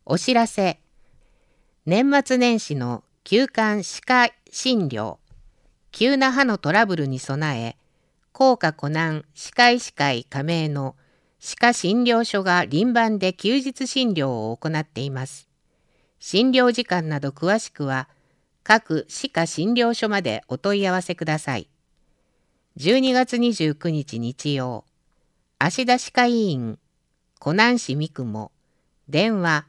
お知らせ。年末年始の急患歯科診療。急な歯のトラブルに備え、高価湖南歯科医師会加盟の歯科診療所が輪番で休日診療を行っています。診療時間など詳しくは、各歯科診療所までお問い合わせください。12月29日日曜、芦田歯科医院、湖南市三雲、電話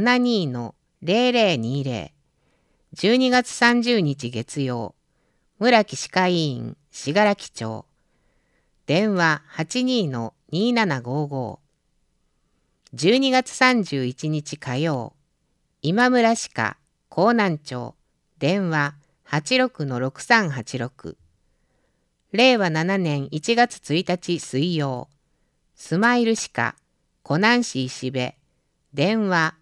72-0020。12月30日月曜、村木歯科医院、信楽町、電話82-2755。12月31日火曜、今村歯科、江南町、電話86-6386。令和7年1月1日水曜、スマイル歯科、湖南市石部、電話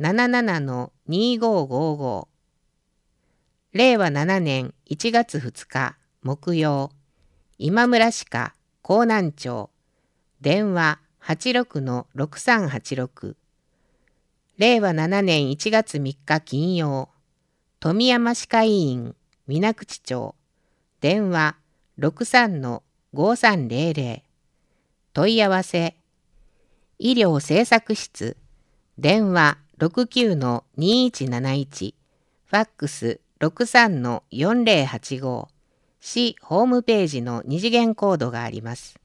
77-2555。令和7年1月2日木曜、今村歯科、江南町、電話86-6386。令和7年1月3日金曜、富山歯科医院、水口町、電話63-5300。問い合わせ、医療政策室、電話69-2171、ファックス63-4085、市ホームページの二次元コードがあります。